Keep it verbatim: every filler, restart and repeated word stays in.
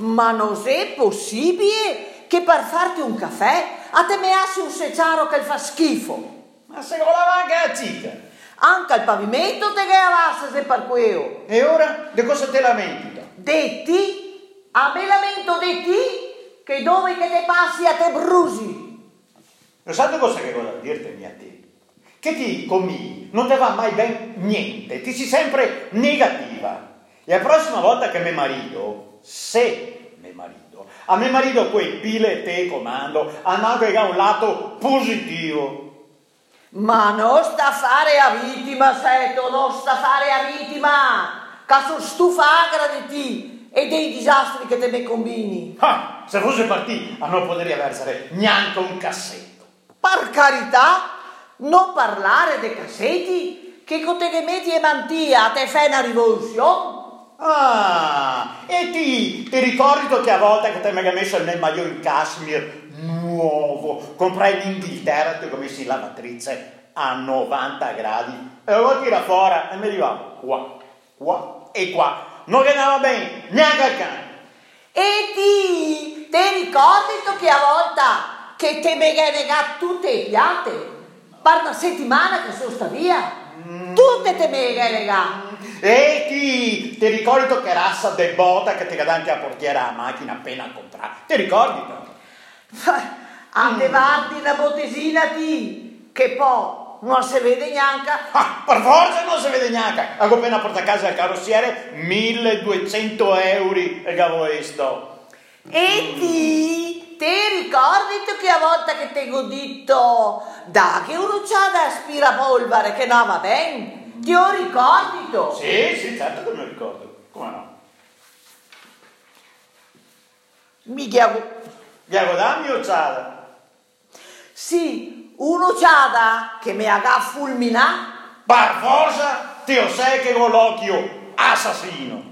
Ma non è possibile che per farti un caffè a te meassi un secciaro che fa schifo? Ma se volava anche la cica. Anche il pavimento te che avassa se per quello. E ora di cosa te lamenti? Detti? A me lamento di ti che dove che te passi a te brusi. Lo sai cosa che voglio dirti a te? Che ti con non te va mai ben niente, ti sei sempre negativa. E la prossima volta che mio marito, se mio marito, a mio marito quei pile te comando, hanno che ha un lato positivo. Ma non sta a fare a vittima, Seto, non sta a fare a vittima, che sono stufagra di ti e dei disastri che te me combini. Ah, se fosse partito, a non poteria versare neanche un cassetto. Per carità, non parlare dei cassetti, che con te che metti e mantia te fai una rivoluzione. Ah, e ti, ti ricordi che a volte che ti hai messo nel maglione in cashmere nuovo, comprai in Inghilterra, ti ho messo in lavatrice a novanta gradi e lo tira fuori e mi arrivava qua, qua e qua, non andava bene neanche al cane. E ti, ti ricordi che a volte che te me hai negato tutte le piate per una settimana che sono sta via? Mm. Tutte te me hai negato. E ti, ti ricordi che razza de bota che ti davanti a portiera la macchina appena comprata? Ti ricordi? Andevati una bottesina ti, che poi non si vede neanche. Ah, per forza non si vede neanche. Avevo appena portato a casa il carrossiere, milleduecento euro e avevo visto. E ti, ti ricordi che a volte che ti ho detto da che uno c'ha da aspirapolvere che non va bene? Ti ho ricordato? Sì, sì, certo che me lo ricordo. Come no? Mi chiamo... Diago dammi o ciada? Sì, uno ciada che mi ha fulminato. Per forza, ti lo sai che ho l'occhio assassino.